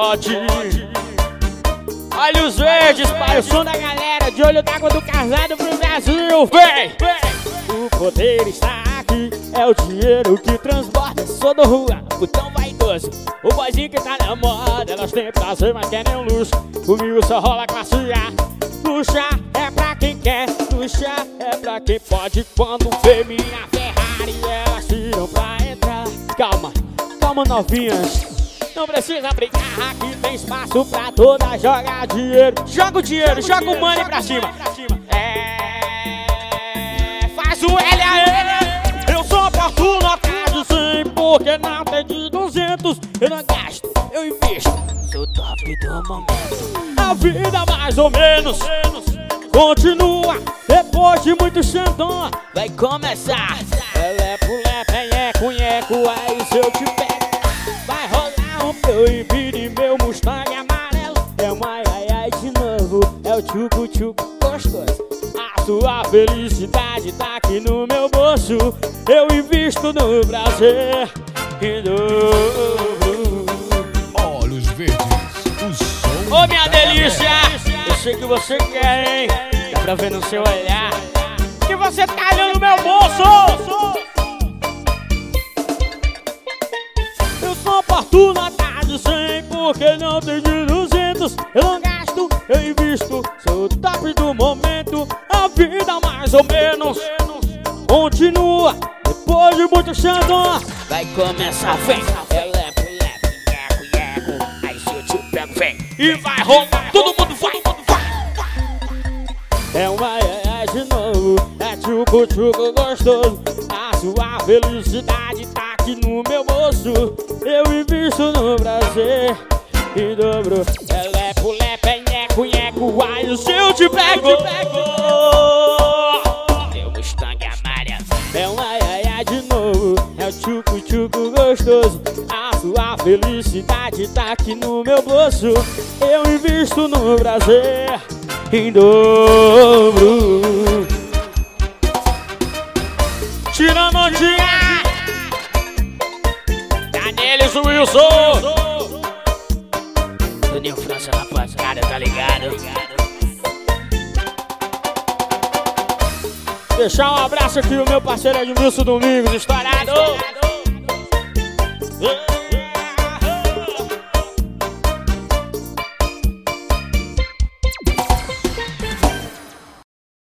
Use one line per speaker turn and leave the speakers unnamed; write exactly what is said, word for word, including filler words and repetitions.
pode. Olha os verdes, pai, o som da galera de olho d'água do casado pro Brasil. Vem, vem! O poder está aqui, é o dinheiro que transborda. Sou do rua, o tão vaidoso, o boyzinho que tá na moda. Elas têm prazer, mas querem um luxo. Comigo só rola classe A. Luxa é pra quem quer, luxa é pra quem pode. Quando vê minha Ferrari, elas tiram pra entrar. Calma, calma novinhas, não precisa brigar, aqui tem espaço pra toda. Joga dinheiro, joga o dinheiro, joga o money pra cima. É, faz o L A E. Eu sou oportuno, atrás de cem, porque não tem de duzentos. Eu não gasto, eu invisto, sou top do momento. A vida mais ou menos continua, depois de muito xandão vai começar. Elepo, lepe, nheco, nheco, aí se eu te pego vai rolar um peu e vire meu Mustang amarelo. É um ai ai ai de novo, é o tchucu tchucu gostoso. A sua felicidade tá aqui no meu bolso. Eu invisto no prazer e dobro.
Olhos verdes, o som.
Ô minha delícia, eu sei que você quer, hein? Dá pra ver no seu olhar que você tá olhando meu bolso. Eu sou oportuno, atrás de cem, porque não tem de duzentos. Eu não gasto, eu invisto, sou o top do momento. A vida mais ou menos continua, depois de muito xandão vai começar, vem. Elepo, lepo, nheco, nheco, aí se eu te pego, vem. E vai rolar, todo mundo vai, vai. É um ai ai ai de novo, é tchucu tchucu gostoso. A sua felicidade tá aqui no meu bolso. Eu invisto no prazer e dobro. Elepo, lepe, nheco, nheco, ai se eu te pego. Meu Mustang amarelo. É um ai ai ai de novo, é o tchucu tchucu gostoso. A sua felicidade tá aqui no meu bolso. Eu invisto no prazer em dobro. Tirando o dia Danielis Wilson, Toninho França na pancada, tá ligado? Deixar um abraço aqui o meu parceiro Edmilson Domingos, estourado.